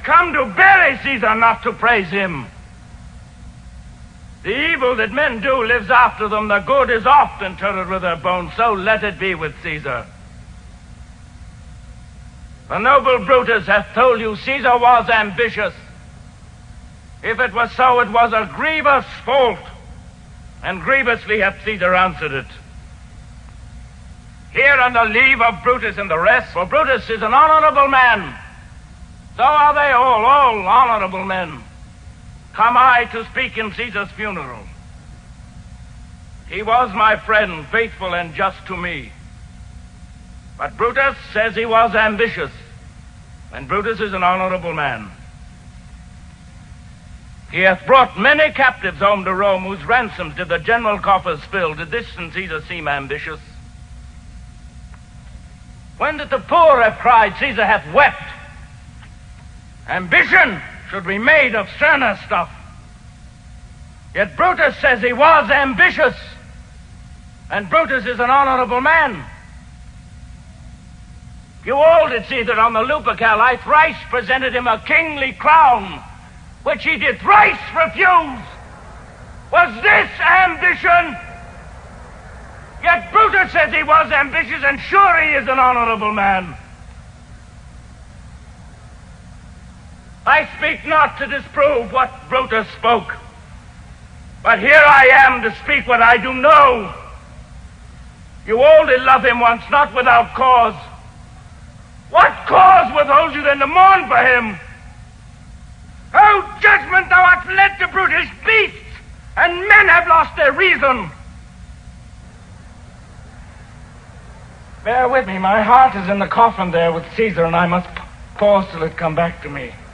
come to bury Caesar, not to praise him. The evil that men do lives after them. The good is oft interred with their bones. So let it be with Caesar. The noble Brutus hath told you Caesar was ambitious. If it was so, it was a grievous fault, and grievously hath Caesar answered it. Here on the leave of Brutus and the rest, for Brutus is an honorable man. So are they all honorable men. Come I to speak in Caesar's funeral. He was my friend, faithful and just to me. But Brutus says he was ambitious, and Brutus is an honorable man. He hath brought many captives home to Rome, whose ransoms did the general coffers fill. Did this in Caesar seem ambitious? When did the poor have cried, Caesar hath wept? Ambition should be made of sterner stuff. Yet Brutus says he was ambitious, and Brutus is an honorable man. You all did see that on the Lupercal I thrice presented him a kingly crown, which he did thrice refuse. Was this ambition? Yet Brutus says he was ambitious, and sure he is an honorable man. I speak not to disprove what Brutus spoke, but here I am to speak what I do know. You all did love him once, not without cause. What cause withholds you then to mourn for him? Oh, judgment, thou art led to brutish beasts, and men have lost their reason. Bear with me, my heart is in the coffin there with Caesar, and I must pause till it come back to me.